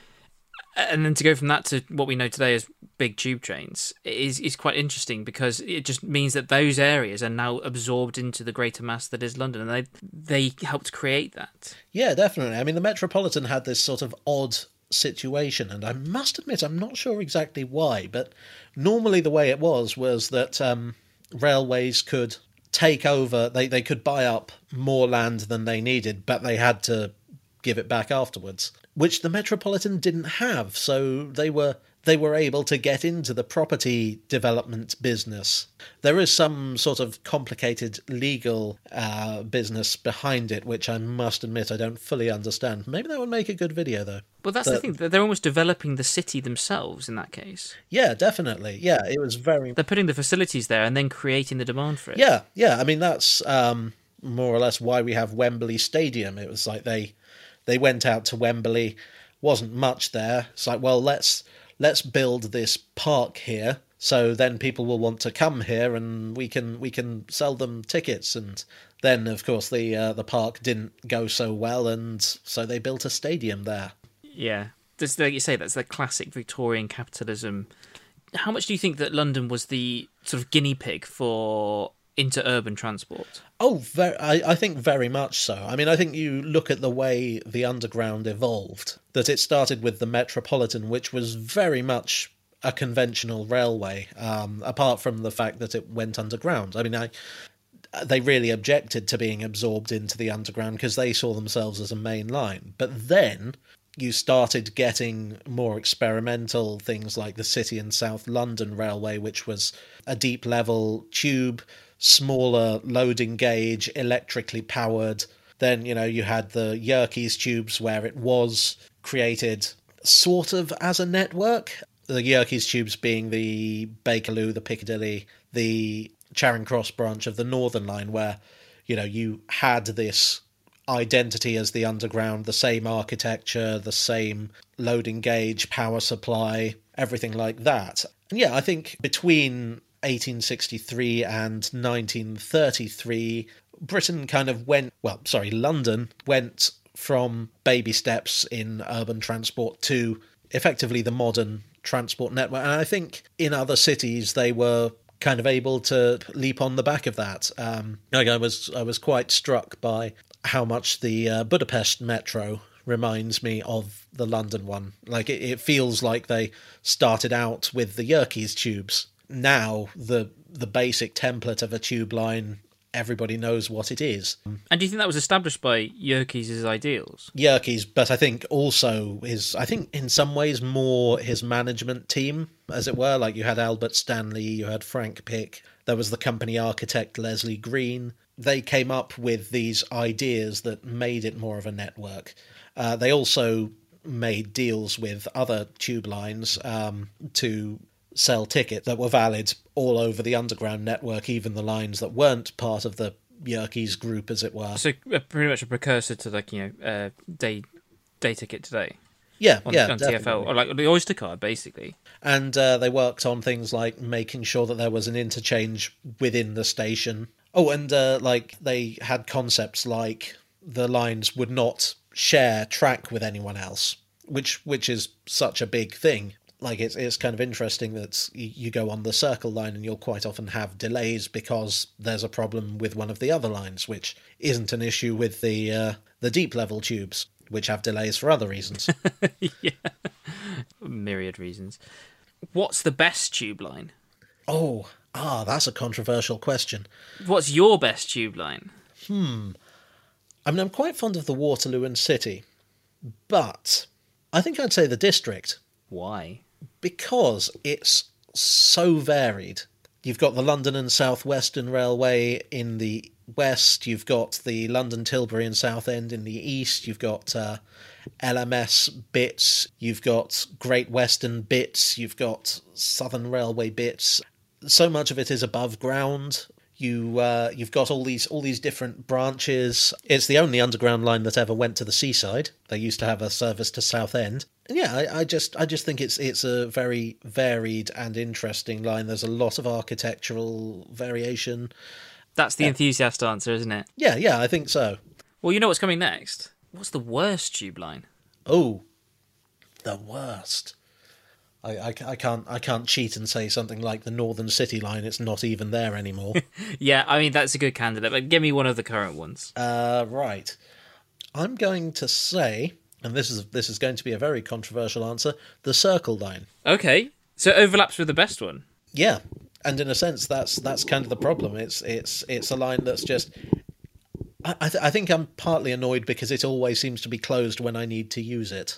And then to go from that to what we know today as big tube trains is is quite interesting, because it just means that those areas are now absorbed into the greater mass that is London, and they they helped create that. Yeah, definitely. I mean, the Metropolitan had this sort of odd situation, and I must admit I'm not sure exactly why, but normally the way it was was that um, railways could take over, they, they could buy up more land than they needed, but they had to give it back afterwards, which the Metropolitan didn't have. So they were they were able to get into the property development business. There is some sort of complicated legal uh, business behind it, which I must admit I don't fully understand. Maybe that would make a good video, though. Well, that's but, the thing. They're almost developing the city themselves in that case. Yeah, definitely. Yeah, it was very... They're putting the facilities there and then creating the demand for it. Yeah, yeah. I mean, that's um, more or less why we have Wembley Stadium. It was like they... They went out to Wembley, wasn't much there. It's like, well, let's let's build this park here, so then people will want to come here, and we can we can sell them tickets. And then, of course, the uh, the park didn't go so well, and so they built a stadium there. Yeah, just like you say, that's the classic Victorian capitalism. How much do you think that London was the sort of guinea pig for interurban transport? Oh, very, I, I think very much so. I mean, I think you look at the way the Underground evolved, that it started with the Metropolitan, which was very much a conventional railway, um, apart from the fact that it went underground. I mean, I, they really objected to being absorbed into the Underground because they saw themselves as a main line. But then you started getting more experimental things like the City and South London Railway, which was a deep level tube, smaller loading gauge, electrically powered. Then, you know, you had the Yerkes tubes, where it was created sort of as a network. The Yerkes tubes being the Bakerloo, the Piccadilly, the Charing Cross branch of the Northern Line, where, you know, you had this identity as the Underground, the same architecture, the same loading gauge, power supply, everything like that. And yeah, I think between eighteen sixty-three and nineteen thirty-three, Britain kind of went, well, sorry, London went from baby steps in urban transport to effectively the modern transport network. And I think in other cities they were kind of able to leap on the back of that. Um, like I was, I was quite struck by how much the uh, Budapest metro reminds me of the London one. Like it, it feels like they started out with the Yerkes tubes. Now the the basic template of a tube line, everybody knows what it is. And do you think that was established by Yerkes' ideals? Yerkes, but I think also his, I think in some ways more his management team, as it were. Like you had Albert Stanley, you had Frank Pick, there was the company architect Leslie Green. They came up with these ideas that made it more of a network. Uh, they also made deals with other tube lines um, to sell tickets that were valid all over the Underground network, even the lines that weren't part of the Yerkes group, as it were. So uh, pretty much a precursor to, like, you know, uh, day day ticket today. Yeah, on, yeah, on definitely. T F L, or like the Oyster card, basically. And uh, they worked on things like making sure that there was an interchange within the station. Oh, and uh, like they had concepts like the lines would not share track with anyone else, which which is such a big thing. Like it's it's kind of interesting that you, you go on the Circle line and you'll quite often have delays because there's a problem with one of the other lines, which isn't an issue with the uh, the deep level tubes, which have delays for other reasons. Yeah, myriad reasons. What's the best tube line? Oh, ah, that's a controversial question. What's your best tube line? Hmm. I mean, I'm quite fond of the Waterloo and City, but I think I'd say the District. Why? Because it's so varied. You've got the London and South Western Railway in the west, you've got the London Tilbury and Southend in the east, you've got uh, L M S bits, you've got Great Western bits, you've got Southern Railway bits. So much of it is above ground. You uh, you've got all these all these different branches. It's the only underground line that ever went to the seaside. They used to have a service to Southend. And yeah, I, I just I just think it's it's a very varied and interesting line. There's a lot of architectural variation. That's the Yeah. enthusiast answer, isn't it? Yeah, yeah, I think so. Well, you know what's coming next? What's the worst tube line? Oh, the worst. I, I, I can't I can't cheat and say something like the Northern City line. It's not even there anymore. Yeah, I mean, that's a good candidate, but give me one of the current ones. uh, right. I'm going to say, and this is this is going to be a very controversial answer, the Circle line. Okay, so it overlaps with the best one. Yeah, and in a sense, that's that's kind of the problem. It's it's it's a line that's just. I I, th- I think I'm partly annoyed because it always seems to be closed when I need to use it.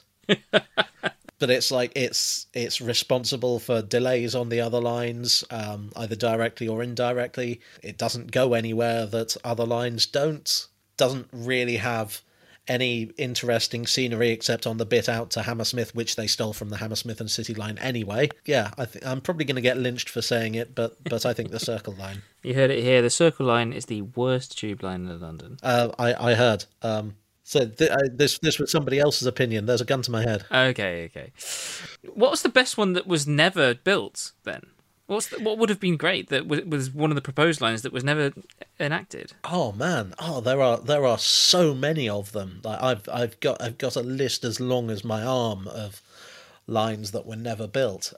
But it's like it's it's responsible for delays on the other lines, um, either directly or indirectly. It doesn't go anywhere that other lines don't. Doesn't really have any interesting scenery except on the bit out to Hammersmith, which they stole from the Hammersmith and City line anyway. Yeah, I th- I'm probably going to get lynched for saying it, but but I think the Circle line. You heard it here. The Circle line is the worst tube line in London. Uh, I I heard. Um, so th- I, this this was somebody else's opinion. There's a gun to my head. Okay, okay. What was the best one that was never built then? What's the, what would have been great that was, was one of the proposed lines that was never enacted? Oh man, oh there are there are so many of them. Like I've I've got I've got a list as long as my arm of lines that were never built.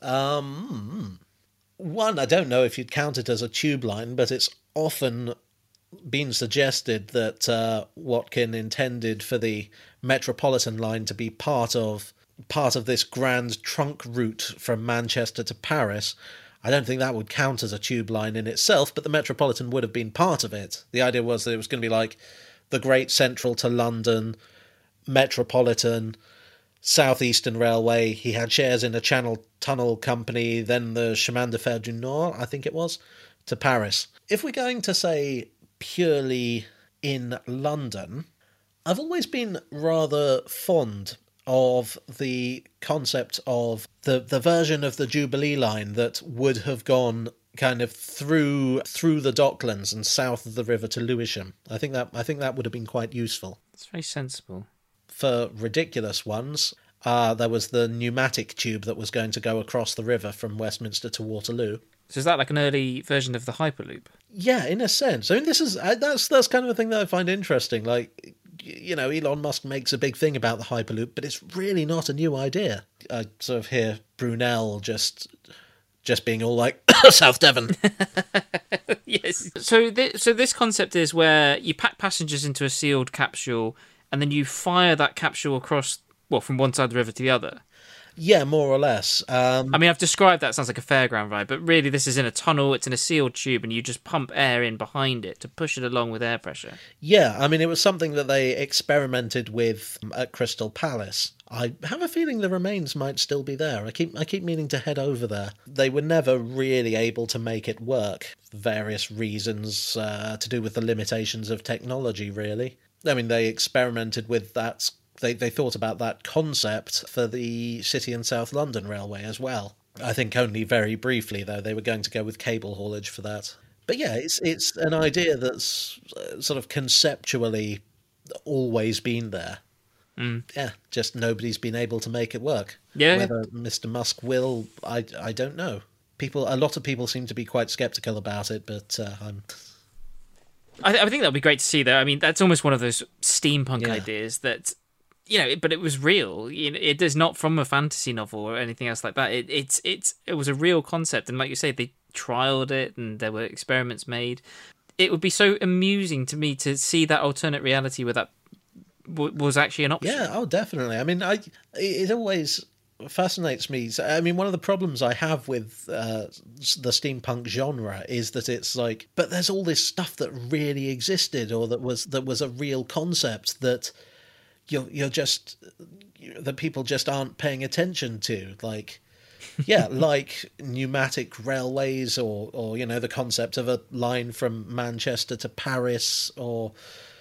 Um, one I don't know if you'd count it as a tube line, but it's often been suggested that uh, Watkin intended for the Metropolitan line to be part of part of this grand trunk route from Manchester to Paris. I don't think that would count as a tube line in itself, but the Metropolitan would have been part of it. The idea was that it was going to be like the Great Central to London, Metropolitan, South Eastern Railway. He had shares in a Channel Tunnel company, then the Chemin de Fer du Nord, I think it was, to Paris. If we're going to say purely in London, I've always been rather fond of the concept of the the version of the Jubilee line that would have gone kind of through through the Docklands and south of the river to Lewisham. I think that I think that would have been quite useful. It's very sensible. For ridiculous ones, uh, there was the pneumatic tube that was going to go across the river from Westminster to Waterloo. So is that like an early version of the Hyperloop? Yeah, in a sense. I mean, this is uh, that's that's kind of a thing that I find interesting. Like, you know, Elon Musk makes a big thing about the Hyperloop, but it's really not a new idea. I sort of hear Brunel just just being all like, South Devon. Yes. So, th- so this concept is where you pack passengers into a sealed capsule, and then you fire that capsule across, well, from one side of the river to the other. Yeah, more or less. Um, I mean, I've described that, sounds like a fairground ride, but really this is in a tunnel, it's in a sealed tube, and you just pump air in behind it to push it along with air pressure. yeah, I mean, it was something that they experimented with at Crystal Palace. I have a feeling the remains might still be there. I keep I keep meaning to head over there. They were never really able to make it work, for various reasons uh, to do with the limitations of technology, really. I mean, they experimented with that. They they thought about that concept for the City and South London Railway as well. I think only very briefly, though. They were going to go with cable haulage for that. But yeah, it's it's an idea that's uh, sort of conceptually always been there. Mm. Yeah, just nobody's been able to make it work. Yeah. Whether Mister Musk will, I, I don't know. People, a lot of people seem to be quite sceptical about it, but uh, I'm... I, th- I think that would be great to see, though. I mean, that's almost one of those steampunk Yeah. ideas that you know, but it was real. You know, it is not from a fantasy novel or anything else like that. It, it's it's it was a real concept, and like you say, they trialed it, and there were experiments made. It would be so amusing to me to see that alternate reality where that w- was actually an option. Yeah, oh, definitely. I mean, I it always fascinates me. I mean, one of the problems I have with uh, the steampunk genre is that it's like, but there's all this stuff that really existed, or that was that was a real concept that you're you're just that people just aren't paying attention to, like. Yeah, like pneumatic railways, or, or you know, the concept of a line from Manchester to Paris, or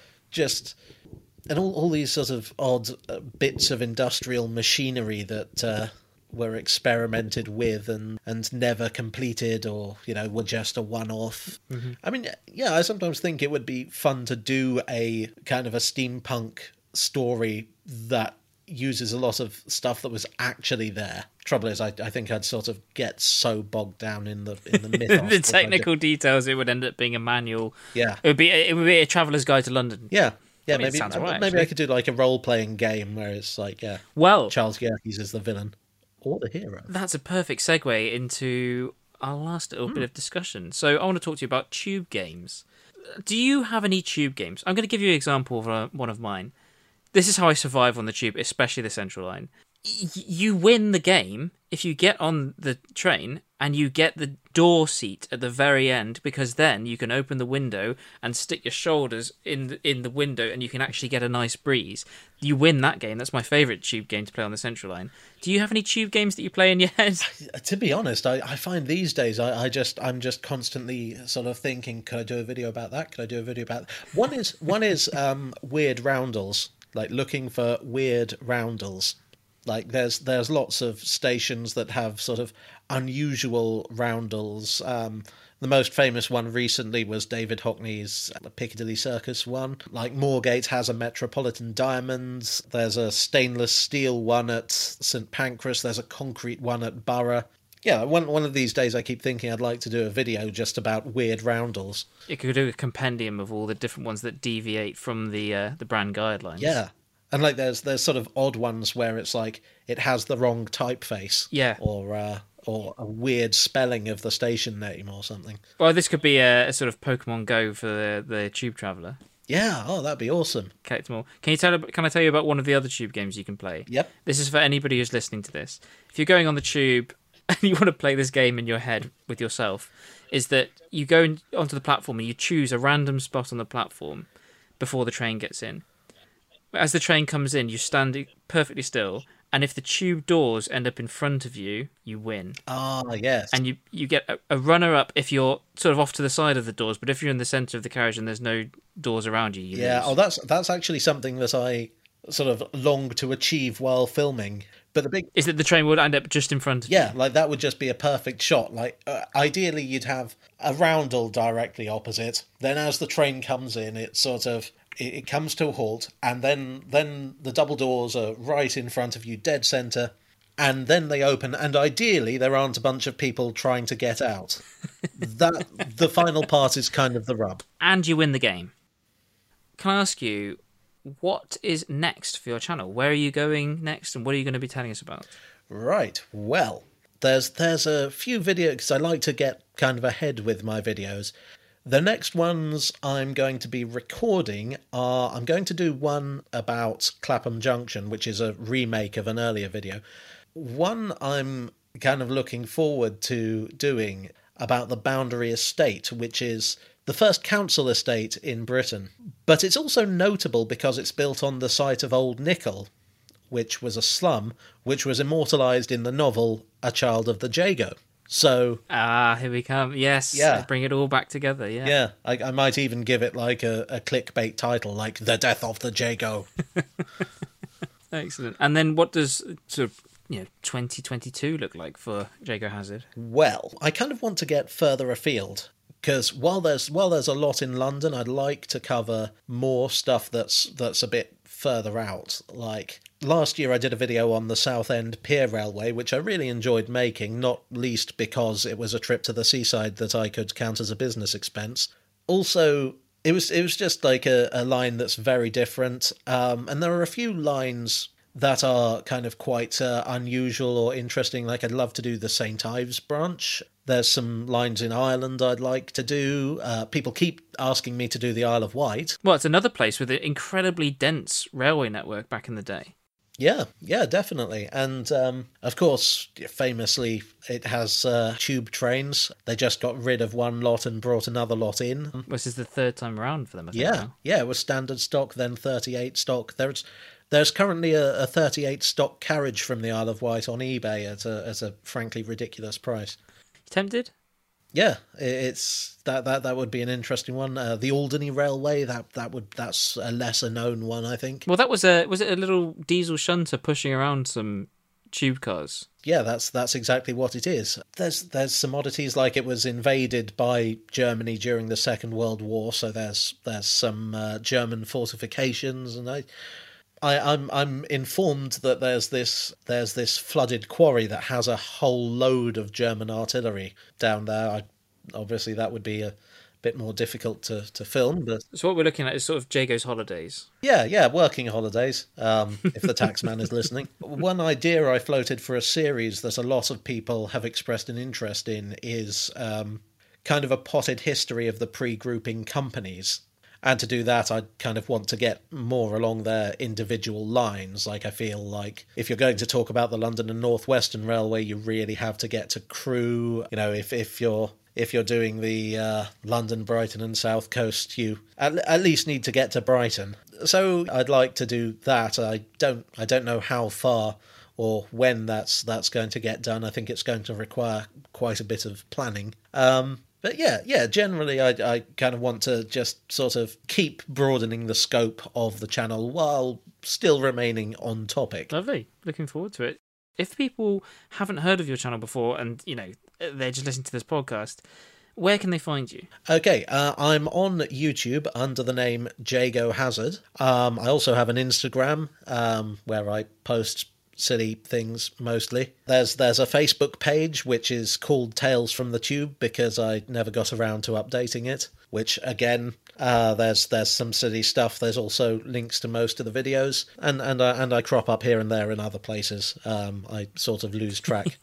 just and all, all these sort of odd uh, bits of industrial machinery that uh, were experimented with and, and never completed, or, you know, were just a one-off. Mm-hmm. I mean, yeah, I sometimes think it would be fun to do a kind of a steampunk story that uses a lot of stuff that was actually there. Trouble is, I, I think I'd sort of get so bogged down in the in the mythos. The technical details, it would end up being a manual. Yeah, it would be it would be a traveller's guide to London. Yeah, yeah. I mean, maybe right, maybe actually. I could do like a role playing game where it's like, yeah, well, Charles Yerkes is the villain or the hero. That's a perfect segue into our last little mm. bit of discussion. So I want to talk to you about tube games. Do you have any tube games? I'm going to give you an example of uh, one of mine. This is how I survive on the tube, especially the Central Line. Y- you win the game if you get on the train and you get the door seat at the very end, because then you can open the window and stick your shoulders in the, in the window and you can actually get a nice breeze. You win that game. That's my favourite tube game to play on the Central Line. Do you have any tube games that you play in your head? To be honest, I, I find these days I, I just I'm just constantly sort of thinking, could I do a video about that? Could I do a video about that? One is one is um, weird roundels. Like looking for weird roundels. Like there's there's lots of stations that have sort of unusual roundels. Um, the most famous one recently was David Hockney's Piccadilly Circus one. Like Moorgate has a Metropolitan Diamonds. There's a stainless steel one at St Pancras. There's a concrete one at Borough. Yeah, one one of these days I keep thinking I'd like to do a video just about weird roundels. You could do a compendium of all the different ones that deviate from the uh, the brand guidelines. Yeah. And like there's there's sort of odd ones where it's like it has the wrong typeface. Yeah. Or uh, or a weird spelling of the station name or something. Well, this could be a, a sort of Pokemon Go for the, the Tube Traveller. Yeah, oh, that'd be awesome. Collect them all. Can you tell? Can I tell you about one of the other tube games you can play? Yep. This is for anybody who's listening to this. If you're going on the tube and you want to play this game in your head with yourself, is that you go in, onto the platform and you choose a random spot on the platform before the train gets in. As the train comes in, you stand perfectly still, and if the tube doors end up in front of you, you win. Ah, yes. And you, you get a, a runner-up if you're sort of off to the side of the doors, but if you're in the centre of the carriage and there's no doors around you, you yeah, lose. oh, that's that's actually something that I sort of long to achieve while filming. But the big is that the train would end up just in front of yeah, you. like that would just be a perfect shot. Like uh, ideally, you'd have a roundel directly opposite. Then, as the train comes in, it sort of it, it comes to a halt, and then then the double doors are right in front of you, dead centre, and then they open. And ideally, there aren't a bunch of people trying to get out. That the final part is kind of the rub. And you win the game. Can I ask you, what is next for your channel? Where are you going next, and what are you going to be telling us about? Right, well, there's there's a few videos, because I like to get kind of ahead with my videos. The next ones I'm going to be recording are, I'm going to do one about Clapham Junction, which is a remake of an earlier video. One I'm kind of looking forward to doing about the Boundary Estate, which is the first council estate in Britain. But it's also notable because it's built on the site of Old Nickel, which was a slum, which was immortalised in the novel A Child of the Jago. So ah, here we come. Yes, yeah, bring it all back together. Yeah, yeah. I, I might even give it like a, a clickbait title, like "The Death of the Jago." Excellent. And then, what does sort of you know twenty twenty-two look like for Jago Hazard? Well, I kind of want to get further afield. Because while there's while there's a lot in London, I'd like to cover more stuff that's that's a bit further out. Like last year, I did a video on the Southend Pier Railway, which I really enjoyed making, not least because it was a trip to the seaside that I could count as a business expense. Also, It was it was just like a, a line that's very different, um, and there are a few lines that are kind of quite uh, unusual or interesting. Like, I'd love to do the Saint Ives branch. There's some lines in Ireland I'd like to do. Uh, people keep asking me to do the Isle of Wight. Well, it's another place with an incredibly dense railway network back in the day. Yeah, yeah, definitely. And, um, of course, famously, it has uh, tube trains. They just got rid of one lot and brought another lot in. This is the third time around for them, I think. Yeah, now. yeah, it was standard stock, then thirty-eight stock. There's there's currently a, a thirty-eight stock carriage from the Isle of Wight on eBay at a, at a frankly ridiculous price. Tempted? Yeah, it's that that that would be an interesting one. Uh, the Alderney Railway, that that would that's a lesser known one, I think. Well, that was a was it a little diesel shunter pushing around some tube cars? Yeah, that's that's exactly what it is. There's there's some oddities, like it was invaded by Germany during the Second World War, so there's there's some uh, German fortifications, and I. I, I'm I'm informed that there's this there's this flooded quarry that has a whole load of German artillery down there. I, obviously, that would be a bit more difficult to, to film, but So what we're looking at is sort of Jago's holidays. yeah, yeah, working holidays. Um, if the taxman is listening, one idea I floated for a series that a lot of people have expressed an interest in is um, kind of a potted history of the pre-grouping companies. And to do that, I kind of want to get more along their individual lines. Like, I feel like if you're going to talk about the London and North Western Railway, you really have to get to Crewe. You know, if if you're if you're doing the uh, London, Brighton, and South Coast, you at, at least need to get to Brighton. So I'd like to do that. I don't I don't know how far or when that's that's going to get done. I think it's going to require quite a bit of planning. Um, But yeah, yeah, generally I, I kind of want to just sort of keep broadening the scope of the channel while still remaining on topic. Lovely. Looking forward to it. If people haven't heard of your channel before and, you know, they're just listening to this podcast, where can they find you? Okay, uh, I'm on YouTube under the name Jago Hazard. Um, I also have an Instagram um, where I post silly things mostly. There's there's a Facebook page which is called Tales from the Tube because I never got around to updating it, which again uh there's there's some silly stuff. There's also links to most of the videos, and and I, and I crop up here and there in other places. um I sort of lose track.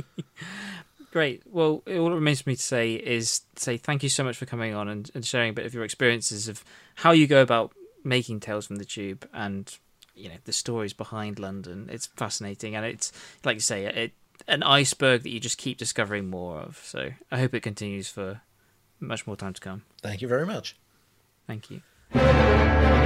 Great. Well, all it remains for me to say is say thank you so much for coming on and, and sharing a bit of your experiences of how you go about making Tales from the Tube and, you know, the stories behind London. It's fascinating, and it's, like you say, it an iceberg that you just keep discovering more of. So I hope it continues for much more time to come. Thank you very much. Thank you.